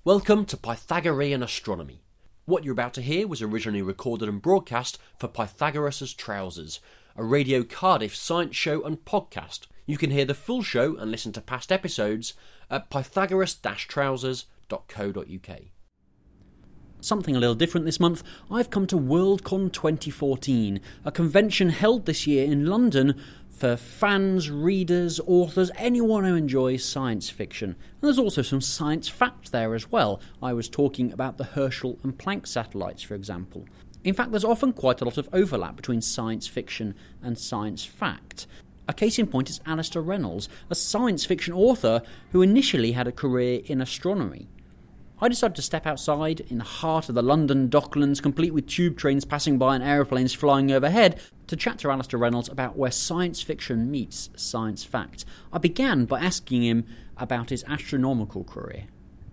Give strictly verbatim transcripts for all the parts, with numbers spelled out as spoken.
Welcome to Pythagorean Astronomy. What you're about to hear was originally recorded and broadcast for Pythagoras' Trousers, a Radio Cardiff science show and podcast. You can hear the full show and listen to past episodes at pythagoras dash trousers dot co dot uk. Something a little different this month, I've come to Worldcon twenty fourteen, a convention held this year in London for fans, readers, authors, anyone who enjoys science fiction. And there's also some science fact there as well. I was talking about the Herschel and Planck satellites, for example. In fact, there's often quite a lot of overlap between science fiction and science fact. A case in point is Alastair Reynolds, a science fiction author who initially had a career in astronomy. I decided to step outside in the heart of the London Docklands, complete with tube trains passing by and aeroplanes flying overhead, to chat to Alastair Reynolds about where science fiction meets science fact. I began by asking him about his astronomical career.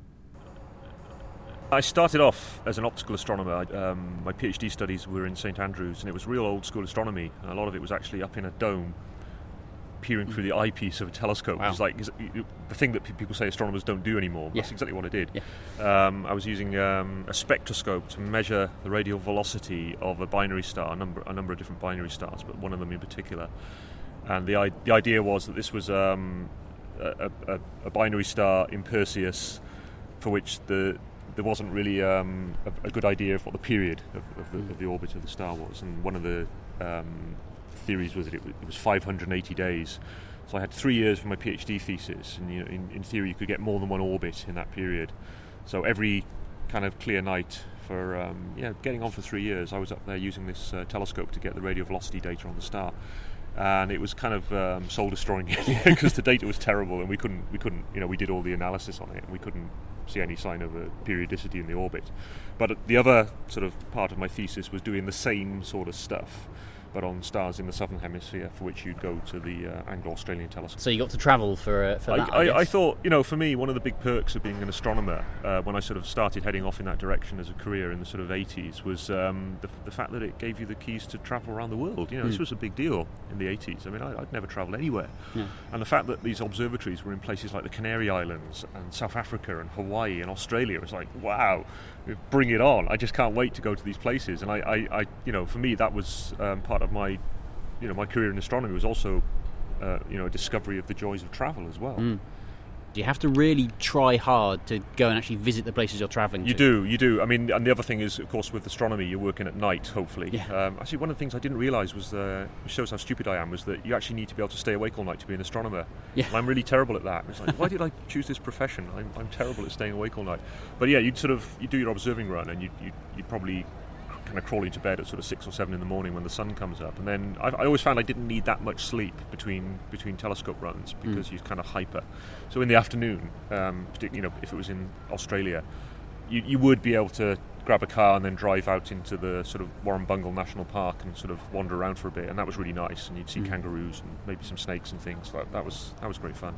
I started off as an optical astronomer. Um, my PhD studies were in St Andrews, and it was real old school astronomy. A lot of it was actually up in a dome, peering through the eyepiece of a telescope. Wow. It's like it's the thing that people say astronomers don't do anymore. Yeah. That's exactly what I did. Yeah. Um, I was using um, a spectroscope to measure the radial velocity of a binary star, a number, a number of different binary stars, but one of them in particular. And the the idea was that this was um, a, a, a binary star in Perseus, for which the there wasn't really um, a, a good idea of what the period of, of, the, of the orbit of the star was. And one of the um, theories was that it, it was five hundred eighty days. So I had three years for my PhD thesis, and you know, in, in theory you could get more than one orbit in that period. So every kind of clear night for um, yeah, getting on for three years, I was up there using this uh, telescope to get the radial velocity data on the star. And it was kind of um, soul destroying because the data was terrible, and we couldn't we couldn't you know we did all the analysis on it, and we couldn't see any sign of a periodicity in the orbit. But the other sort of part of my thesis was doing the same sort of stuff, but on stars in the southern hemisphere, for which you'd go to the uh, Anglo-Australian telescope. So you got to travel for uh, for that, I, I, I, I thought, you know, for me, one of the big perks of being an astronomer, uh, when I sort of started heading off in that direction as a career in the sort of eighties, was um, the, the fact that it gave you the keys to travel around the world. You know, mm. this was a big deal in the eighties. I mean, I, I'd never travelled anywhere. Yeah. And the fact that these observatories were in places like the Canary Islands and South Africa and Hawaii and Australia was like, wow, bring it on. I just can't wait to go to these places. And I, I, I you know, for me, that was um, part of my, you know, my career in astronomy was also, uh, you know, a discovery of the joys of travel as well. Mm. You have to really try hard to go and actually visit the places you're travelling to. You do, you do. I mean, and the other thing is, of course, with astronomy, you're working at night, hopefully. Yeah. Um, actually, one of the things I didn't realise was, uh, which shows how stupid I am, was that you actually need to be able to stay awake all night to be an astronomer. Yeah. And I'm really terrible at that. It's like, why did I choose this profession? I'm, I'm terrible at staying awake all night. But yeah, you'd sort of, you do your observing run, and you'd, you'd, you'd probably kind of crawl into bed at sort of six or seven in the morning when the sun comes up, and then I, I always found I didn't need that much sleep between between telescope runs because mm. you're kind of hyper. So in the afternoon, um, particularly, you know, if it was in Australia, you you would be able to grab a car and then drive out into the sort of Warrumbungle National Park and sort of wander around for a bit, and that was really nice. And you'd see mm. kangaroos and maybe some snakes and things. That, that was that was great fun.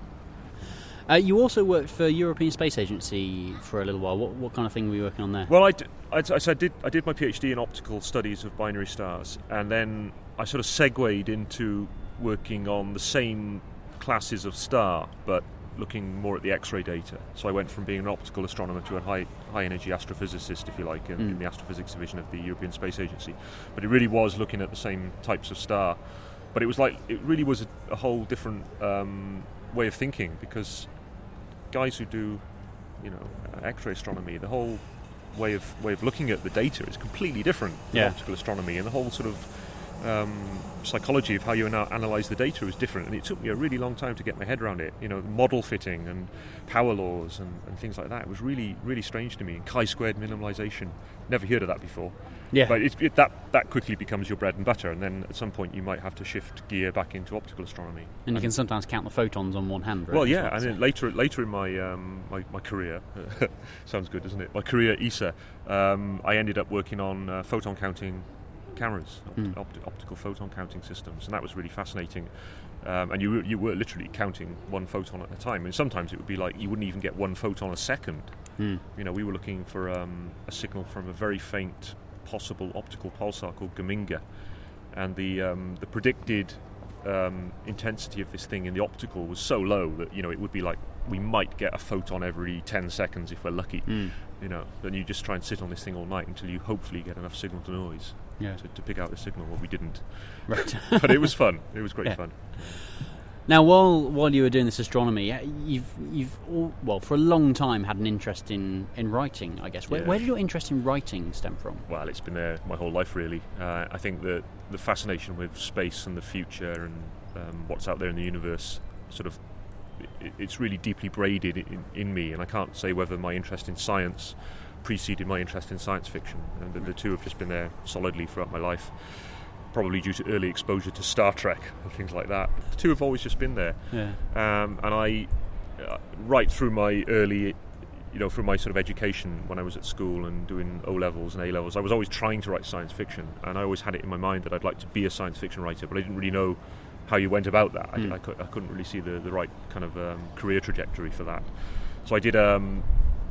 Uh, you also worked for European Space Agency for a little while. What what kind of thing were you working on there? Well, I, d- I, d- I did I did my PhD in optical studies of binary stars, and then I sort of segued into working on the same classes of star, but looking more at the X-ray data. So I went from being an optical astronomer to a high high energy astrophysicist, if you like, in, mm. in the astrophysics division of the European Space Agency. But it really was looking at the same types of star. But it was like it really was a, a whole different um, way of thinking, because guys who do, you know, uh, X-ray astronomy, the whole way of way of looking at the data is completely different from yeah. optical astronomy, and the whole sort of um, psychology of how you now analyse the data is different. And it took me a really long time to get my head around it. You know, model fitting and power laws and, and things like that. It was really, really strange to me. And chi-squared minimalisation, never heard of that before. Yeah. But it, it, that that quickly becomes your bread and butter, and then at some point you might have to shift gear back into optical astronomy. And, and you can sometimes count the photons on one hand, right? Well, yeah, and then later later in my um, my, my career, sounds good, doesn't it? My career at E S A, um, I ended up working on uh, photon counting cameras, opt- mm. opt- optical photon counting systems, and that was really fascinating. Um, and you you were literally counting one photon at a time, and sometimes it would be like you wouldn't even get one photon a second. Mm. You know, we were looking for um, a signal from a very faint possible optical pulsar called Geminga, and the um, the predicted um, intensity of this thing in the optical was so low that, you know, it would be like we might get a photon every ten seconds if we're lucky. Mm. You know, then you just try and sit on this thing all night until you hopefully get enough signal to noise yeah. to, to pick out the signal. Well, we didn't. Right. But it was fun. It was great yeah. fun. Now, while while you were doing this astronomy, you've you've all, well for a long time had an interest in, in writing, I guess. Where, yeah. where did your interest in writing stem from? Well, it's been there my whole life, really. Uh, I think that the fascination with space and the future and um, what's out there in the universe, sort of, it, it's really deeply braided in, in me. And I can't say whether my interest in science preceded my interest in science fiction. And the, the two have just been there solidly throughout my life. Probably due to early exposure to Star Trek and things like that. The two have always just been there. Yeah. Um, and I, uh, right through my early, you know, through my sort of education when I was at school and doing O-levels and A-levels, I was always trying to write science fiction. And I always had it in my mind that I'd like to be a science fiction writer, but I didn't really know how you went about that. Mm. I, I, could, I couldn't really see the, the right kind of um, career trajectory for that. So I did um,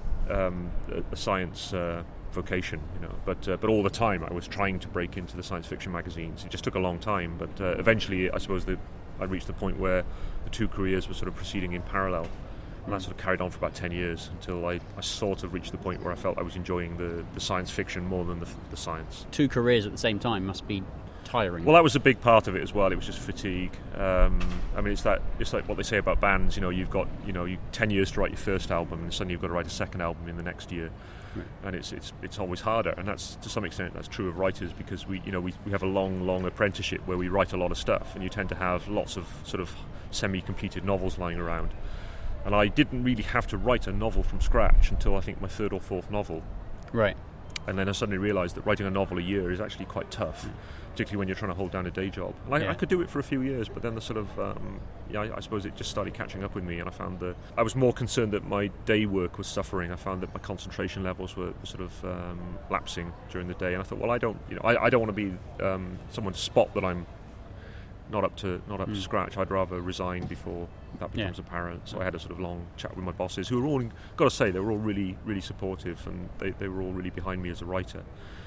um, a, a science... Uh, vocation, you know, but uh, but all the time I was trying to break into the science fiction magazines. It just took a long time, but uh, eventually I suppose that I reached the point where the two careers were sort of proceeding in parallel, and that sort of carried on for about ten years until I, I sort of reached the point where I felt I was enjoying the, the science fiction more than the, the science. Two careers at the same time must be tiring. Well, that was a big part of it as well. It was just fatigue. Um, I mean, it's that it's like what they say about bands. You know, you've got you know you ten years to write your first album, and suddenly you've got to write a second album in the next year. Right. And it's it's it's always harder, and that's to some extent that's true of writers because we you know we, we have a long long apprenticeship where we write a lot of stuff, and you tend to have lots of sort of semi-completed novels lying around. And I didn't really have to write a novel from scratch until I think my third or fourth novel. Right. And then I suddenly realised that writing a novel a year is actually quite tough, mm. particularly when you're trying to hold down a day job. And I, yeah. I could do it for a few years, but then the sort of, um, yeah, I, I suppose it just started catching up with me, and I found that I was more concerned that my day work was suffering. I found that my concentration levels were, were sort of um, lapsing during the day, and I thought, well, I don't, you know, I, I don't want to be um, someone to spot that I'm not up to not up mm. to scratch. I'd rather resign before that becomes yeah. apparent. So I had a sort of long chat with my bosses, who were all, got to say, they were all really, really supportive, and they, they were all really behind me as a writer.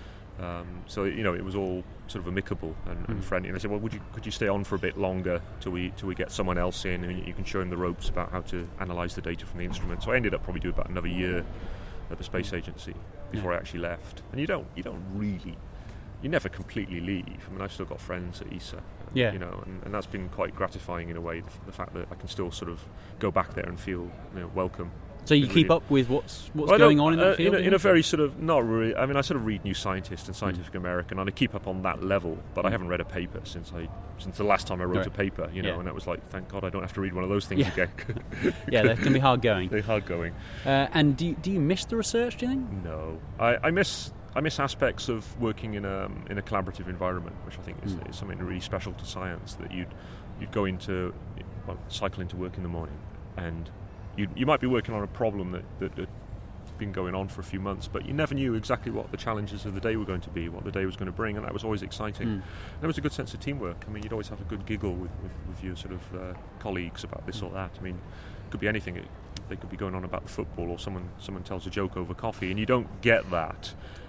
Um, so you know, it was all sort of amicable and, mm. and friendly. And I said, well, would you could you stay on for a bit longer till we till we get someone else in, and you can show him the ropes about how to analyse the data from the instrument. So I ended up probably doing about another year at the space agency before yeah. I actually left. And you don't you don't really. You never completely leave. I mean, I've still got friends at E S A, and, yeah. you know, and, and that's been quite gratifying in a way. The, the fact that I can still sort of go back there and feel, you know, welcome. So you keep really, up with what's what's well, going on in that uh, field? In a, in a very sort of not really. I mean, I sort of read New Scientist and Scientific mm. American, and I keep up on that level. But mm. I haven't read a paper since I since the last time I wrote right. a paper. You know, yeah. and that was like, thank God I don't have to read one of those things yeah. again. yeah, that can be hard going. They're hard going. Uh, and do you, do you miss the research? Do you think? No, I, I miss. I miss aspects of working in a in a collaborative environment, which I think is, mm. is something really special to science. That you'd you'd go into, well, cycle into work in the morning, and you you might be working on a problem that that had been going on for a few months, but you never knew exactly what the challenges of the day were going to be, what the day was going to bring, and that was always exciting. Mm. And there was a good sense of teamwork. I mean, you'd always have a good giggle with with, with your sort of uh, colleagues about this mm. or that. I mean, it could be anything. It, they could be going on about the football, or someone someone tells a joke over coffee, and you don't get that.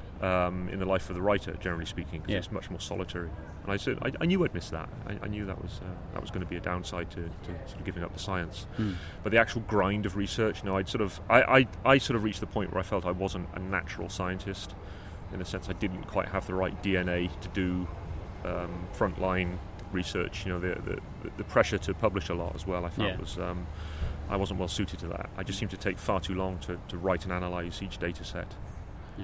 Um, in the life of the writer, generally speaking, because yeah. it's much more solitary. And I said, I, I knew I'd miss that. I, I knew that was uh, that was going to be a downside to, to sort of giving up the science. Mm. But the actual grind of research, you know, I'd sort of, I, I, I sort of reached the point where I felt I wasn't a natural scientist. In a sense, I didn't quite have the right D N A to do um, frontline research. You know, the, the the pressure to publish a lot as well. I felt yeah. was um, I wasn't well suited to that. I just seemed to take far too long to, to write and analyse each data set. Yeah.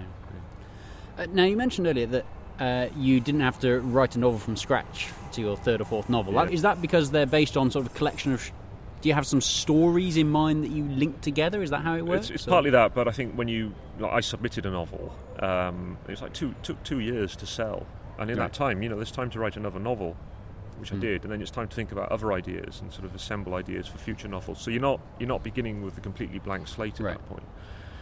Uh, now, you mentioned earlier that uh, you didn't have to write a novel from scratch to your third or fourth novel. Yeah. Is that because they're based on sort of a collection of... Sh- do you have some stories in mind that you link together? Is that how it works? It's, it's partly that, but I think when you... Like, I submitted a novel. Um, it was like two, took two years to sell. And in right. that time, you know, there's time to write another novel, which mm. I did, and then it's time to think about other ideas and sort of assemble ideas for future novels. So you're not you're not beginning with a completely blank slate at right. that point.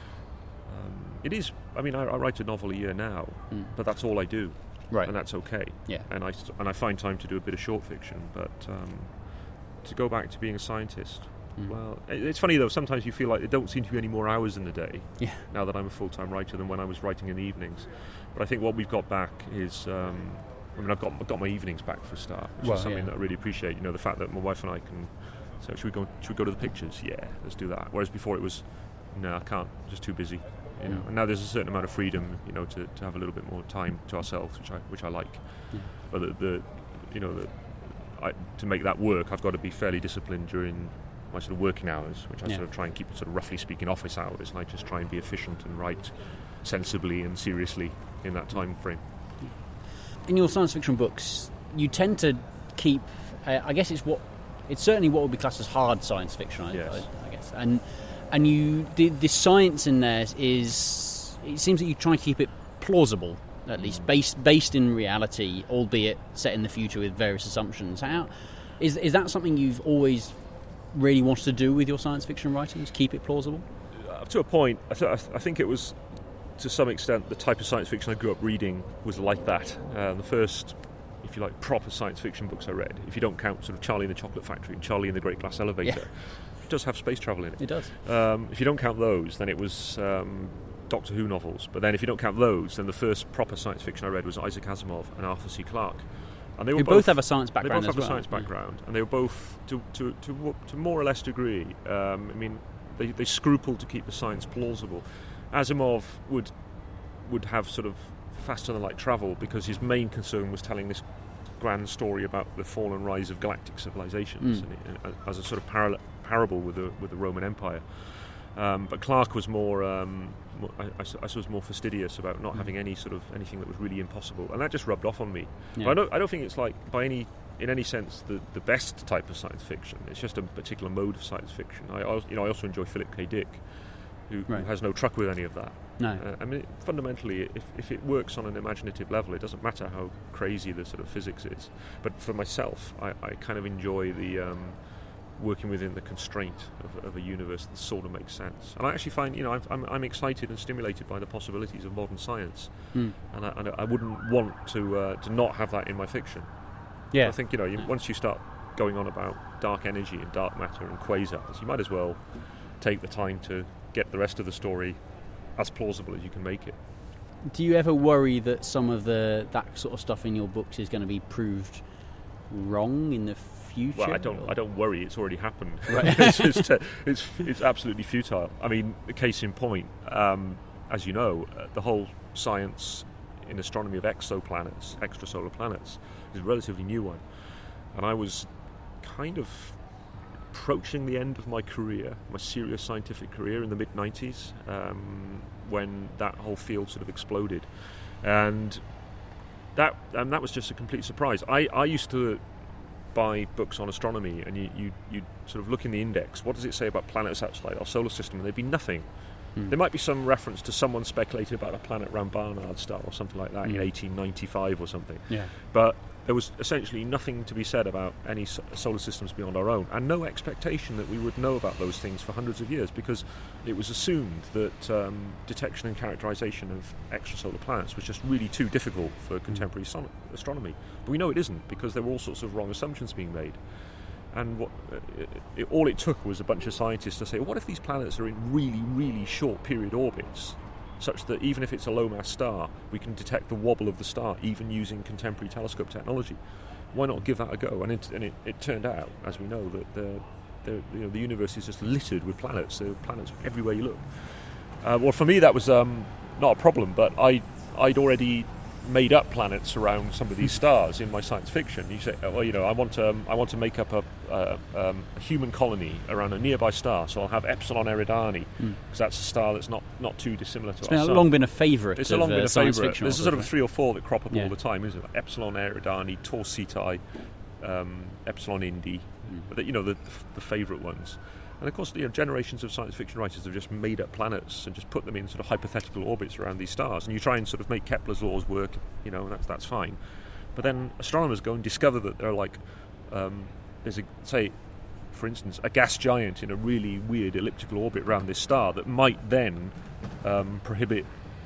Um, it is. I mean, I, I write a novel a year now, mm. but that's all I do, right? And that's okay. Yeah. And I and I find time to do a bit of short fiction, but um, to go back to being a scientist. Mm. Well, it's funny though. Sometimes you feel like there don't seem to be any more hours in the day. Yeah. Now that I'm a full-time writer than when I was writing in the evenings, but I think what we've got back is um, I mean, I've got I've got my evenings back for a start, which well, is something yeah. that I really appreciate. You know, the fact that my wife and I can say, should we go? Should we go to the pictures? Yeah, let's do that. Whereas before it was, no, I can't. I'm just too busy. You know, mm. and now there's a certain amount of freedom, you know, to, to have a little bit more time to ourselves, which I which I like. Yeah. But the, the you know, the, I, to make that work, I've got to be fairly disciplined during my sort of working hours, which I yeah. sort of try and keep sort of roughly speaking office hours, and I just try and be efficient and write sensibly and seriously in that time frame. In your science fiction books, you tend to keep, uh, I guess it's what it's certainly what would be classed as hard science fiction, I, yes. I, I guess, and and you the, the science in there is, it seems that you try and keep it plausible, at least based based in reality, albeit set in the future with various assumptions. How is is that something you've always really wanted to do with your science fiction writings? Keep it plausible? Uh, to a point, I, th- I think it was, to some extent, the type of science fiction I grew up reading was like that. Uh, the first, if you like, proper science fiction books I read, if you don't count sort of Charlie and the Chocolate Factory and Charlie and the Great Glass Elevator, yeah. it does have space travel in it. It does. Um, if you don't count those, then it was um, Doctor Who novels. But then if you don't count those, then the first proper science fiction I read was Isaac Asimov and Arthur C. Clarke. And they were Who both, both have a science background They both as have well. a science background, yeah. and they were both, to to to, to more or less degree, um, I mean, they, they scrupled to keep the science plausible. Asimov would would have sort of faster than light travel because his main concern was telling this grand story about the fall and rise of galactic civilizations, mm. and it, as a sort of parallel, parable with the with the Roman Empire. Um, but Clarke was more, um, more I, I, I suppose, more fastidious about not mm. having any sort of anything that was really impossible, and that just rubbed off on me. Yeah. But I don't, I don't think it's like by any, in any sense, the, the best type of science fiction. It's just a particular mode of science fiction. I, I you know, I also enjoy Philip K. Dick, who, right. who has no truck with any of that. No, uh, I mean, fundamentally, if if it works on an imaginative level, it doesn't matter how crazy the sort of physics is. But for myself, I, I kind of enjoy the. Um, working within the constraint of, of a universe that sort of makes sense. And I actually find, you know, I've, I'm, I'm excited and stimulated by the possibilities of modern science. Mm. And, I, and I wouldn't want to uh, to not have that in my fiction. Yeah. I think, you know, you, once you start going on about dark energy and dark matter and quasars, you might as well take the time to get the rest of the story as plausible as you can make it. Do you ever worry that some of the that sort of stuff in your books is going to be proved wrong in the future? Well, I don't. Or? I don't worry. It's already happened. Right. it's, just, uh, it's it's absolutely futile. I mean, case in point, um, as you know, uh, the whole science in astronomy of exoplanets, extrasolar planets, is a relatively new one. And I was kind of approaching the end of my career, my serious scientific career, in the mid nineties, um, when that whole field sort of exploded, and that and that was just a complete surprise. I, I used to buy books on astronomy, and you, you you sort of look in the index. What does it say about planets outside our solar system? And there'd be nothing. Mm. There might be some reference to someone speculating about a planet around Barnard's star or something like that mm. in eighteen ninety-five or something. Yeah. But there was essentially nothing to be said about any so- solar systems beyond our own, and no expectation that we would know about those things for hundreds of years, because it was assumed that um, detection and characterization of extrasolar planets was just really too difficult for contemporary son- astronomy. But we know it isn't, because there were all sorts of wrong assumptions being made. And what it, it, all it took was a bunch of scientists to say, what if these planets are in really, really short period orbits, such that even if it's a low-mass star, we can detect the wobble of the star, even using contemporary telescope technology. Why not give that a go? And it, and it, it turned out, as we know, that the, the, you know, the universe is just littered with planets. There are planets everywhere you look. Uh, well, for me, that was um, not a problem, but I, I'd already made up planets around some of these stars in my science fiction. You say, well, you know, I want to, um, I want to make up a, uh, um, a human colony around a nearby star, so I'll have Epsilon Eridani, because mm. that's a star that's not, not too dissimilar to it's our sun. It's long been a favourite. It's of, long been uh, a favourite. There's a sort of three or four that crop up yeah. all the time, isn't it? Like Epsilon Eridani, Taur Ceti, um, Epsilon Indi, mm. but the, you know, the, the favourite ones. And of course, you know, generations of science fiction writers have just made up planets and just put them in sort of hypothetical orbits around these stars. And you try and sort of make Kepler's laws work, you know, and that's that's fine. But then astronomers go and discover that there are like, um, there's a, say, for instance, a gas giant in a really weird elliptical orbit around this star that might then um, prohibit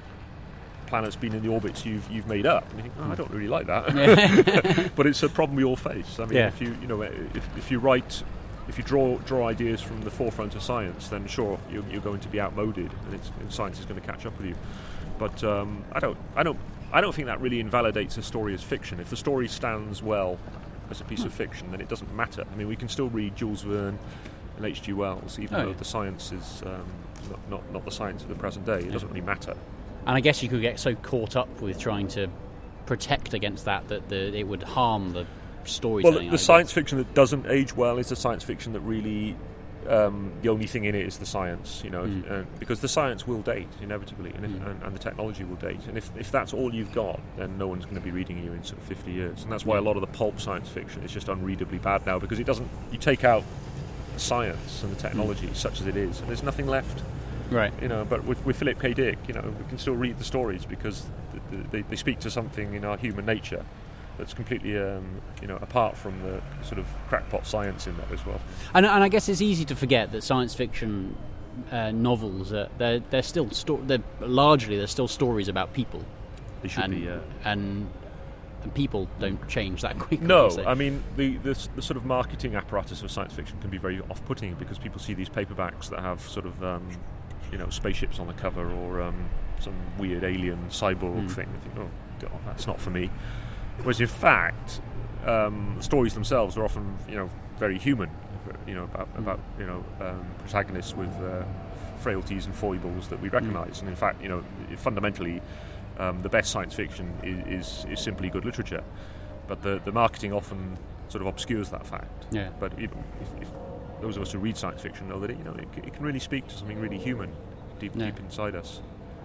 planets being in the orbits you've you've made up. And you think, oh, I don't really like that. But it's a problem we all face. I mean, yeah. if you you know if if you write if you draw draw ideas from the forefront of science, then sure, you're, you're going to be outmoded, and, it's, and science is going to catch up with you. But um, I don't, I don't, I don't think that really invalidates a story as fiction. If the story stands well as a piece of fiction, then it doesn't matter. I mean, we can still read Jules Verne and H G Wells, even oh, though yeah. the science is um, not, not not the science of the present day. It yeah. doesn't really matter. And I guess you could get so caught up with trying to protect against that that the, it would harm the storytelling. Well, the, the science fiction that doesn't age well is the science fiction that really um, the only thing in it is the science, you know, mm. uh, because the science will date inevitably, and, if, mm. and, and the technology will date. And if, if that's all you've got, then no one's going to be reading you in sort of fifty years. And that's why a lot of the pulp science fiction is just unreadably bad now, because it doesn't. You take out the science and the technology, mm. such as it is, and there's nothing left. Right. You know, but with, with Philip K. Dick, you know, we can still read the stories because they, they speak to something in our human nature that's completely, um, you know, apart from the sort of crackpot science in that as well. And, and I guess it's easy to forget that science fiction uh, novels, uh, they're they're still sto- they're largely they're still stories about people. They should and, be, yeah. And, and people don't change that quickly. No, I mean the, the the sort of marketing apparatus of science fiction can be very off-putting because people see these paperbacks that have sort of um, you know, spaceships on the cover or um, some weird alien cyborg mm. thing. They think, oh God, that's not for me. Whereas in fact, um, the stories themselves are often, you know, very human. You know, about, mm. about you know um, protagonists with uh, frailties and foibles that we recognise. Mm. And in fact, you know, fundamentally, um, the best science fiction is, is is simply good literature. But the the marketing often sort of obscures that fact. Yeah. But you know, if, if those of us who read science fiction know that it, you know, it, it can really speak to something really human deep, yeah. deep inside us.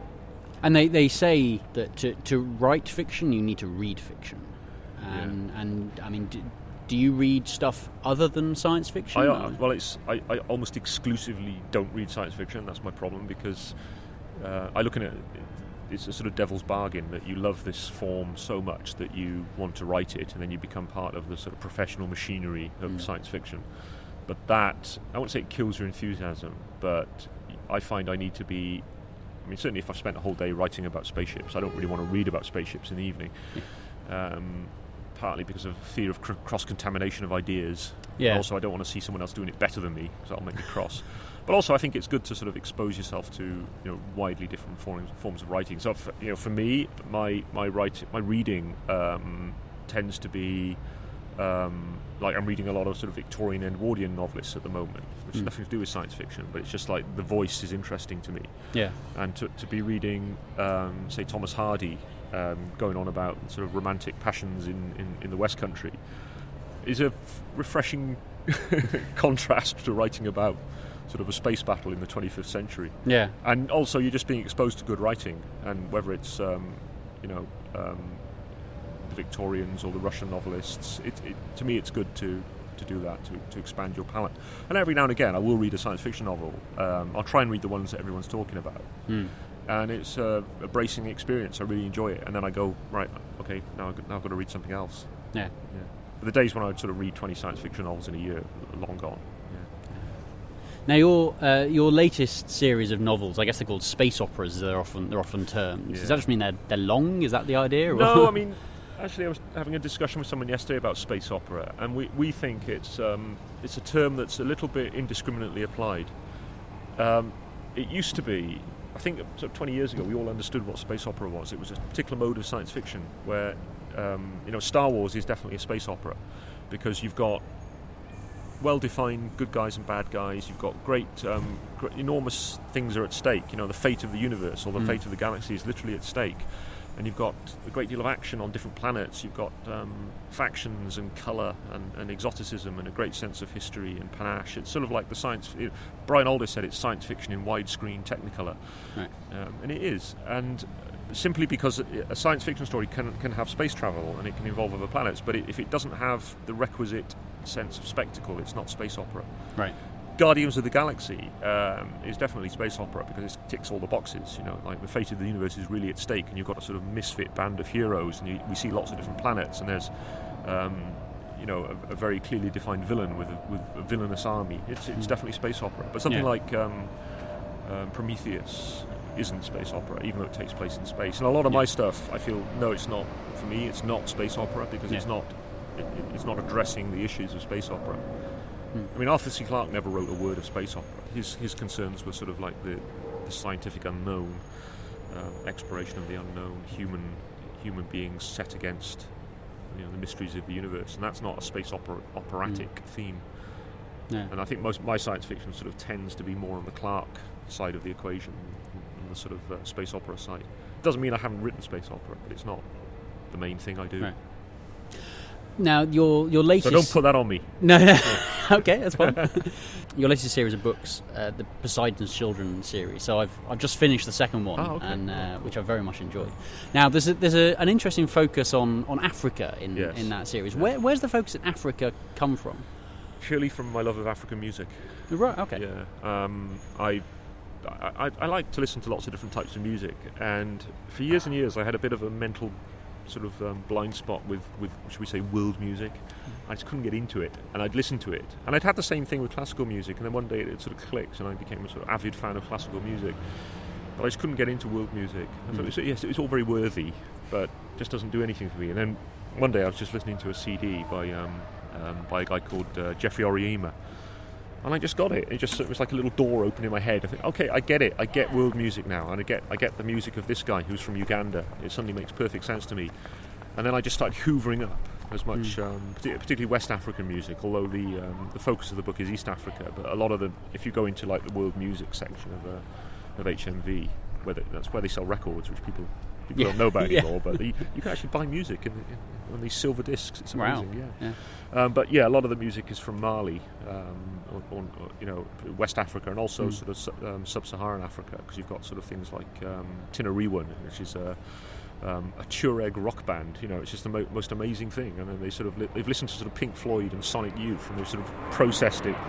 And they, they say that to, to write fiction, you need to read fiction. And, yeah. and I mean, do, do you read stuff other than science fiction? I, uh, well, it's I, I almost exclusively don't read science fiction. That's my problem because uh, I look at it, it's a sort of devil's bargain that you love this form so much that you want to write it, and then you become part of the sort of professional machinery of mm. science fiction. But that, I won't say it kills your enthusiasm, but I find I need to be, I mean, certainly if I've spent a whole day writing about spaceships, I don't really want to read about spaceships in the evening, um, partly because of fear of cr- cross-contamination of ideas. Yeah. Also, I don't want to see someone else doing it better than me, because that'll make me cross. But also, I think it's good to sort of expose yourself to, you know, widely different forms, forms of writing. So, for, you know, for me, my my write, my reading um, tends to be um, like I'm reading a lot of sort of Victorian and Edwardian novelists at the moment, which mm. has nothing to do with science fiction, but it's just like the voice is interesting to me. Yeah. And to to be reading, um, say, Thomas Hardy, um, going on about sort of romantic passions in, in, in the West Country, is a f- refreshing contrast to writing about sort of a space battle in the twenty-fifth century. Yeah. And also you're just being exposed to good writing, and whether it's, um, you know, um, the Victorians or the Russian novelists, it, it, to me it's good to, to do that, to, to expand your palette. And every now and again I will read a science fiction novel. Um, I'll try and read the ones that everyone's talking about. Mm. And it's a, a bracing experience. I really enjoy it. And then I go, right, okay, now I've, now I've got to read something else. Yeah. yeah. But the days when I would sort of read twenty science fiction novels in a year are long gone. Now, your uh, your latest series of novels, I guess they're called space operas. As they're often they're often termed. Yeah. Does that just mean they're they're long? Is that the idea? No, I mean, actually, I was having a discussion with someone yesterday about space opera, and we, we think it's um, it's a term that's a little bit indiscriminately applied. Um, it used to be, I think, sort of twenty years ago, we all understood what space opera was. It was a particular mode of science fiction where, um, you know, Star Wars is definitely a space opera because you've got well-defined good guys and bad guys. You've got great, um, great, enormous things are at stake. You know, the fate of the universe or the mm. fate of the galaxy is literally at stake. And you've got a great deal of action on different planets. You've got um, factions and colour and, and exoticism and a great sense of history and panache. It's sort of like the science... You know, Brian Aldiss said it's science fiction in widescreen Technicolor. Right. Um, and it is. And simply because a science fiction story can can have space travel and it can involve other planets, but it, if it doesn't have the requisite sense of spectacle, it's not space opera. Right. Guardians of the Galaxy um, is definitely space opera because it ticks all the boxes. You know, like the fate of the universe is really at stake, and you've got a sort of misfit band of heroes, and you, we see lots of different planets, and there's, um, you know, a, a very clearly defined villain with a, with a villainous army. It's it's mm. definitely space opera, but something yeah. like um, um, Prometheus isn't space opera, even though it takes place in space. And a lot of yeah. my stuff, I feel, no, it's not. For me, it's not space opera because yeah. it's not. It, it's not addressing the issues of space opera. Mm. I mean, Arthur C. Clarke never wrote a word of space opera. His his concerns were sort of like the, the scientific unknown, um, exploration of the unknown, human human beings set against, you know, the mysteries of the universe, and that's not a space opera, operatic mm. theme. No. And I think most my science fiction sort of tends to be more on the Clarke side of the equation, on the sort of uh, space opera side. It doesn't mean I haven't written space opera, but it's not the main thing I do. Right. Now, your your latest... So don't put that on me. No, no. Okay, that's fine. Your latest series of books, uh, the Poseidon's Children series. So I've I've just finished the second one, oh, okay. and uh, which I very much enjoyed. Now, there's a, there's a, an interesting focus on, on Africa in yes. in that series. Yeah. Where where's the focus in Africa come from? Purely from my love of African music. Right. Okay. Yeah. Um, I, I I like to listen to lots of different types of music, and for years and years I had a bit of a mental sort of um, blind spot with, with, should we say, world music. I just couldn't get into it, and I'd listen to it. And I'd had the same thing with classical music, and then one day it sort of clicked, and I became a sort of avid fan of classical music. But I just couldn't get into world music. I thought, mm. yes, it was all very worthy, but just doesn't do anything for me. And then one day I was just listening to a C D by um, um, by a guy called uh, Jeffrey Oriema, and I just got it. It just it was like a little door open in my head. I think, okay, I get it. I get world music now, and I get I get the music of this guy who's from Uganda. It suddenly makes perfect sense to me. And then I just started hoovering up as much, mm. um, particularly West African music. Although the um, the focus of the book is East Africa, but a lot of the, if you go into like the world music section of uh, of H M V, where they, that's where they sell records, which people people yeah. don't know about yeah. anymore. But the, you can actually buy music in, in, on these silver discs. It's amazing. Wow. Yeah. yeah. Um, but yeah, a lot of the music is from Mali, um, or, or, or, you know, West Africa, and also mm. sort of su- um, sub-Saharan Africa, because you've got sort of things like um, Tinariwen, which is a, um, a Tuareg rock band. You know, it's just the mo- most amazing thing. And then they sort of li- they've listened to sort of Pink Floyd and Sonic Youth, and they've sort of processed it.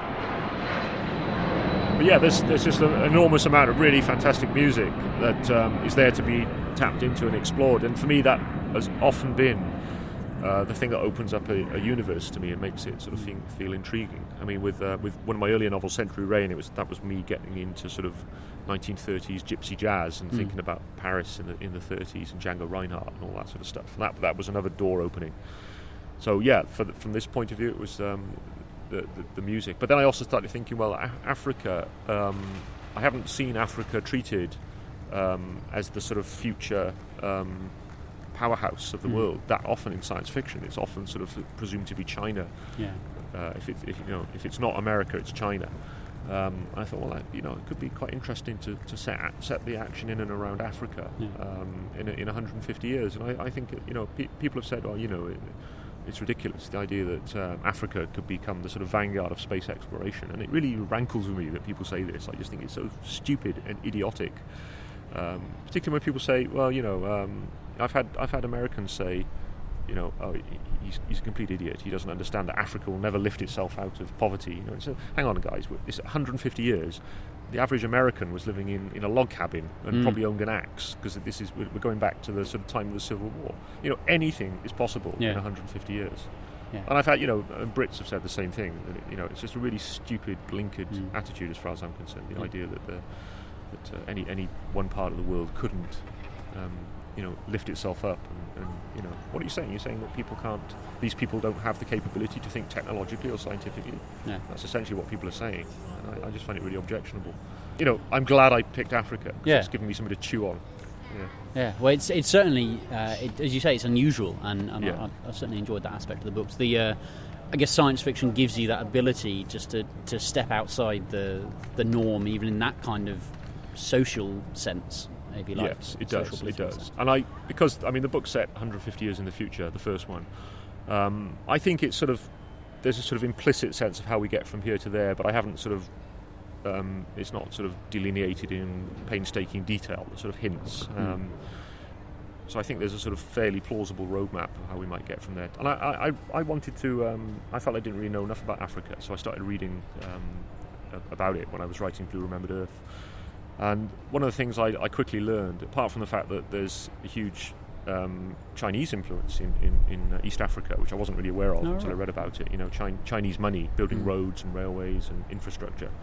But yeah, there's there's just an enormous amount of really fantastic music that um, is there to be tapped into and explored. And for me, that has often been Uh, the thing that opens up a, a universe to me and makes it sort of feel, feel intriguing. I mean, with uh, with one of my earlier novels, Century Rain, it was that was me getting into sort of nineteen thirties gypsy jazz and mm. thinking about Paris in the in the thirties and Django Reinhardt and all that sort of stuff. And that that was another door opening. So yeah, for the, from this point of view, it was um, the, the the music. But then I also started thinking, well, a- Africa. Um, I haven't seen Africa treated um, as the sort of future Um, powerhouse of the mm. world that often in science fiction. It's often sort of presumed to be China. Yeah. Uh, if it's if you know if it's not America, it's China. Um, I thought, well, I, you know, it could be quite interesting to, to set set the action in and around Africa yeah. um, in in one hundred fifty years. And I, I think you know pe- people have said, oh, you know, it, it's ridiculous, the idea that um, Africa could become the sort of vanguard of space exploration. And it really rankles with me that people say this. I just think it's so stupid and idiotic. Um, particularly when people say, well, you know. Um, I've had I've had Americans say, you know, oh, he's, he's a complete idiot. He doesn't understand that Africa will never lift itself out of poverty. You know, so hang on, guys. It's one hundred fifty years. The average American was living in, in a log cabin and mm. probably owned an axe, because this is we're going back to the sort of time of the Civil War. You know, anything is possible yeah. in one hundred fifty years. Yeah. And I've had, you know, and Brits have said the same thing. That it, you know, it's just a really stupid, blinkered mm. attitude as far as I'm concerned. The yeah. idea that the, that uh, any any one part of the world couldn't. Um, you know, lift itself up and, and, you know, what are you saying? You're saying that people can't, these people don't have the capability to think technologically or scientifically? Yeah. That's essentially what people are saying. And I, I just find it really objectionable. You know, I'm glad I picked Africa, because yeah. it's given me something to chew on. Yeah, yeah. Well, it's it's certainly, uh, it, as you say, it's unusual, and, and yeah. I, I've certainly enjoyed that aspect of the books. The, uh, I guess science fiction gives you that ability just to, to step outside the the norm, even in that kind of social sense. If you like. Yes, it does. It does. Sense. And I, because I mean, the book's set one hundred fifty years in the future. The first one, um, I think it's sort of there's a sort of implicit sense of how we get from here to there, but I haven't sort of um, it's not sort of delineated in painstaking detail. Sort of hints. Mm. Um, so I think there's a sort of fairly plausible roadmap of how we might get from there. And I, I, I wanted to. Um, I felt I didn't really know enough about Africa, so I started reading um, about it when I was writing Blue Remembered Earth. And one of the things I, I quickly learned, apart from the fact that there's a huge um, Chinese influence in, in, in uh, East Africa, which I wasn't really aware of no, until right. I read about it, you know, Chi- Chinese money building mm. roads and railways and infrastructure,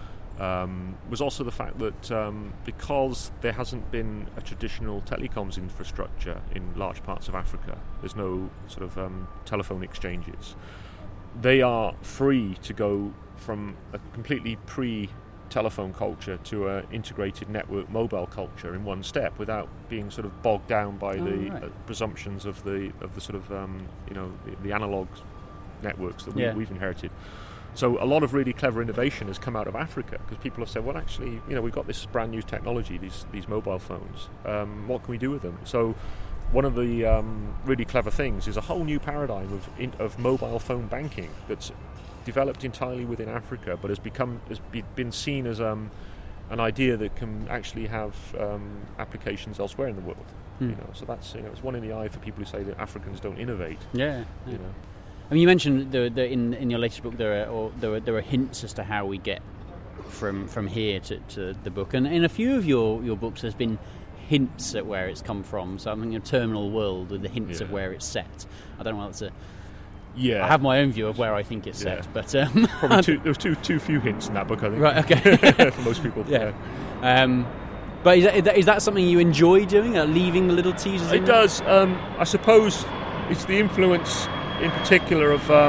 um, was also the fact that um, because there hasn't been a traditional telecoms infrastructure in large parts of Africa, there's no sort of um, telephone exchanges. they are free to go from a completely pre-telephone culture to an integrated network mobile culture in one step, without being sort of bogged down by oh, the right. uh, presumptions of the of the sort of um, you know the, the analog networks that we, yeah. we've inherited. So a lot of really clever innovation has come out of Africa, because people have said, well, actually, you know, we've got this brand new technology, these these mobile phones. Um, what can we do with them? So one of the um, really clever things is a whole new paradigm of in, of mobile phone banking that's developed entirely within Africa, but has become has be, been seen as um, an idea that can actually have um, applications elsewhere in the world. Hmm. You know, so that's you know, it's one in the eye for people who say that Africans don't innovate. Yeah. You yeah. know. I mean, you mentioned the, the, in in your latest book there are or there are, there are hints as to how we get from from here to, to the book, and in a few of your, your books there's been hints at where it's come from. So I'm thinking of Terminal World with the hints yeah. of where it's set. I don't know whether that's a yeah. I have my own view of where I think it's yeah. set, but um, probably too, there was too too few hints in that book, I think. Right. Okay. For most people. Yeah. yeah. Um, but is that, is that something you enjoy doing? Uh, leaving the little teasers? It in does. Um, I suppose it's the influence, in particular, of um,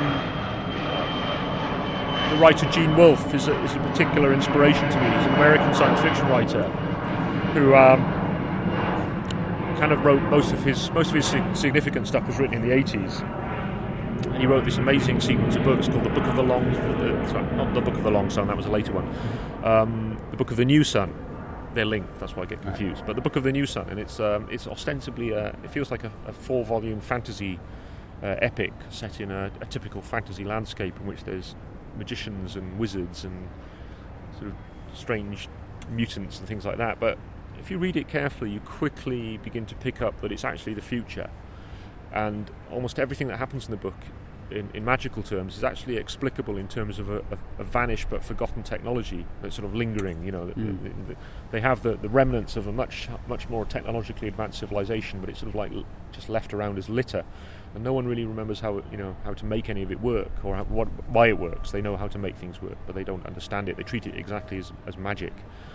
the writer Gene Wolfe is a, is a particular inspiration to me. He's an American science fiction writer who um, kind of wrote most of his most of his significant stuff was written in the eighties, and he wrote this amazing sequence of books called the Book of the Long, the, sorry, not the Book of the Long Sun, that was a later one, um, the Book of the New Sun. They're linked, that's why I get confused. Right. But the Book of the New Sun, and it's um, it's ostensibly a, it feels like a, a four-volume fantasy uh, epic set in a, a typical fantasy landscape in which there's magicians and wizards and sort of strange mutants and things like that. But if you read it carefully, you quickly begin to pick up that it's actually the future, and almost everything that happens in the book In, in magical terms is actually explicable in terms of a, a, a vanished but forgotten technology that's sort of lingering. You know, mm. the, the, the, they have the, the remnants of a much much more technologically advanced civilization, but it's sort of like l- just left around as litter, and no one really remembers how it, you know how to make any of it work or how, what why it works. They know how to make things work, but they don't understand it. They treat it exactly as, as magic.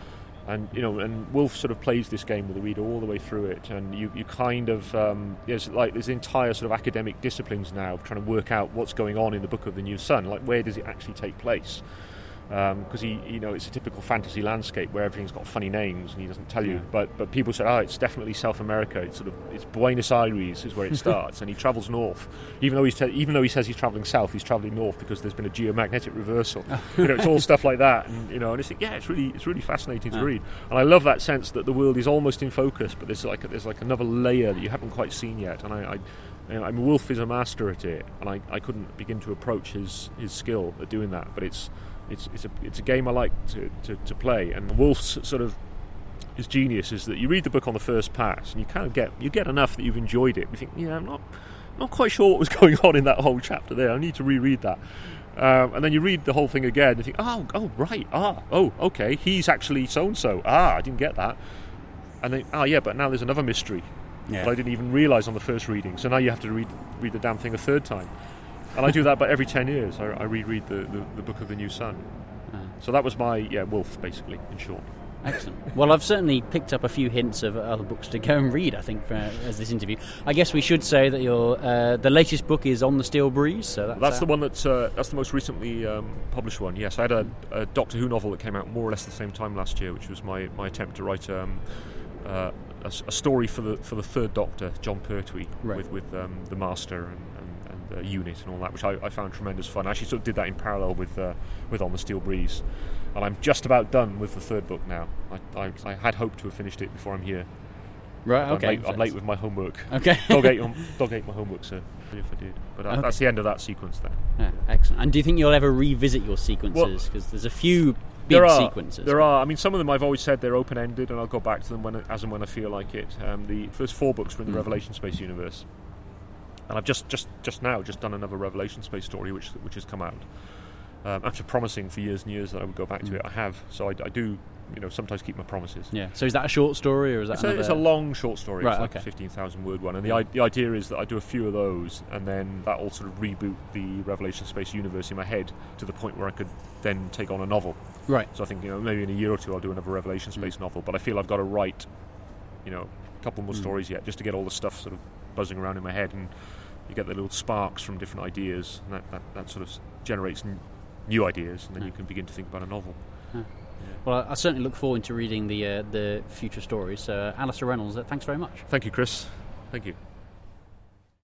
And you know, and Wolfe sort of plays this game with the reader all the way through it, and you, you kind of um, there's like there's entire sort of academic disciplines now of trying to work out what's going on in the Book of the New Sun, like where does it actually take place? Because um, he, you know, it's a typical fantasy landscape where everything's got funny names and he doesn't tell you. Yeah. But but people said, oh, it's definitely South America. It's sort of it's Buenos Aires is where it starts, and he travels north. Even though he's te- even though he says he's traveling south, he's traveling north because there's been a geomagnetic reversal. You know, it's all stuff like that, and you know, and it's like, yeah, it's really it's really fascinating to yeah. read. And I love that sense that the world is almost in focus, but there's like a, there's like another layer that you haven't quite seen yet. And I. I You know, I mean, Wolfe is a master at it, and I, I couldn't begin to approach his, his skill at doing that. But it's it's it's a it's a game I like to, to, to play. And Wolfe's sort of his genius is that you read the book on the first pass, and you kind of get you get enough that you've enjoyed it. You think, yeah, I'm not not quite sure what was going on in that whole chapter there. I need to reread that. Um, and then you read the whole thing again, and you think, oh, oh, right, ah, oh, okay, he's actually so and so. Ah, I didn't get that. And then, ah, yeah, but now there's another mystery. Yeah. But I didn't even realise on the first reading. So now you have to read read the damn thing a third time. And I do that about every ten years. I, I reread the, the, the Book of the New Sun. Uh. So that was my, yeah, Wolfe, basically, in short. Excellent. Well, I've certainly picked up a few hints of other books to go and read, I think, for, as this interview. I guess we should say that your uh, the latest book is On the Steel Breeze. So that's, that's uh, the one that's uh, that's the most recently um, published one. Yes, I had a, a Doctor Who novel that came out more or less the same time last year, which was my, my attempt to write um, uh, a, a story for the for the third Doctor, John Pertwee, right. with with um, the Master and, and, and the unit and all that, which I, I found tremendous fun. I actually sort of did that in parallel with uh, with On the Steel Breeze. And I'm just about done with the third book now. I, I, I had hoped to have finished it before I'm here. Right, I'm okay. Late, I'm late with my homework. Okay. dog, ate, dog ate my homework, sir. If I did. But uh, okay. That's the end of that sequence there. Yeah, excellent. And do you think you'll ever revisit your sequences? Because well, there's a few big there are, sequences. There are. I mean, some of them I've always said they're open-ended, and I'll go back to them when, as and when I feel like it. Um, the first four books were in the mm. Revelation Space universe. And I've just, just, just now just done another Revelation Space story, which which has come out. Um, after promising for years and years that I would go back to mm. it, I have. So I, I do, you know, sometimes keep my promises. Yeah. So is that a short story, or is that it's, another... a, it's a long short story. Right, it's like okay. a fifteen thousand word one. And the, I- the idea is that I do a few of those, and then that will sort of reboot the Revelation Space universe in my head to the point where I could then take on a novel. Right. So I think, you know, maybe in a year or two I'll do another Revelation Space mm. novel. But I feel I've got to write, you know, a couple more mm. stories yet, just to get all the stuff sort of buzzing around in my head. And you get the little sparks from different ideas, and that, that, that sort of generates n- new ideas, and then yeah. you can begin to think about a novel. Yeah. Well, I certainly look forward to reading the uh, the future stories. So, uh, Alistair Reynolds, uh, thanks very much. Thank you, Chris. Thank you.